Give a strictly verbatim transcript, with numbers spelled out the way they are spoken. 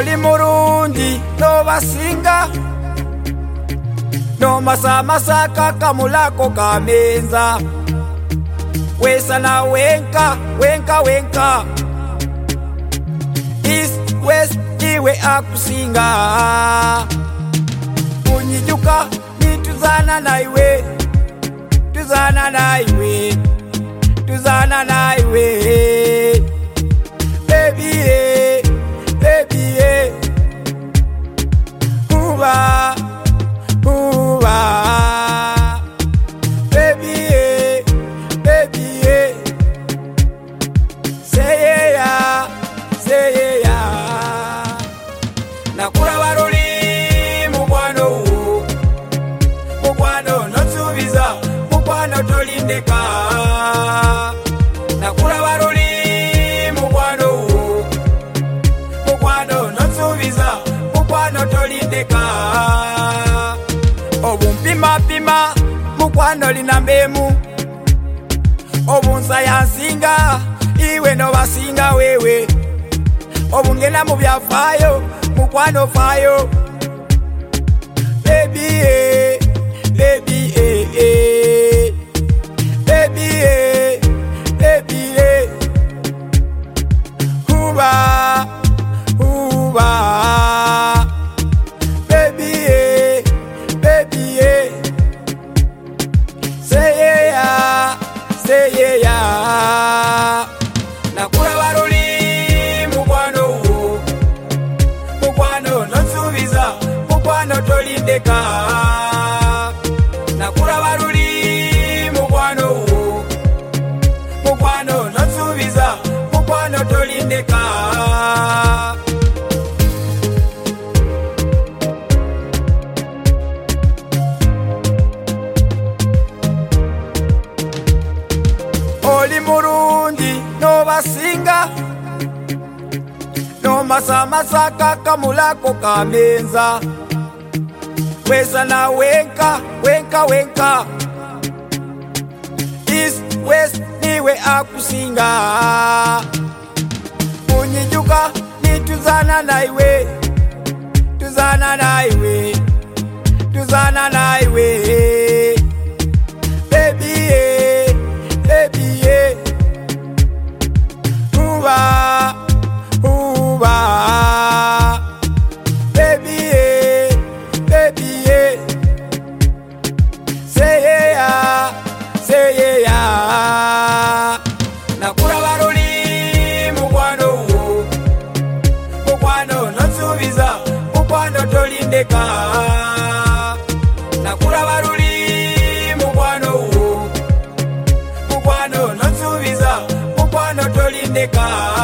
Oli murundi no basinga no masa masaka kamulako kamenza wesa na wenka wenka wenka east west iwe akusinga unyijuka nituzana na iwe tuzana na iwe tuzana na iwe baby eh, baby eh. Uba uba baby eh, baby eh. Say yeah say yeah nakula baruli mugwano mugwano nosubiza mugwano tolindeka nakula baruli mugwano mugwano nosubiza mugwano tolindeka obumpima pima mugwano linambemu obunsa yansinga iwe no basinga wewe obungena mu byafayo mugwano fayo baby eh, baby eh, eh. Baby eh, baby eh. Uba uba baby eh, baby eh. Say yeah say yeah nakula baruli mugwano mugwano nosubiza mugwano tolindeka nakula baruli mugwano mugwano nosubiza mugwano tolindeka oli murundi no basinga no masa masaka kamulako kamenza wesa na wenka wenka wenka east west niwe akusinga unyijuka nituzana na iwe tuzana na iwe tuzana na iwe baby eh, baby eh. Uba uba baby eh, baby eh. Say yeah say yeah nakula baruli mugwano mugwano nosubiza mugwano tolindeka nakula baruli mugwano mugwano nosubiza mugwano tolindeka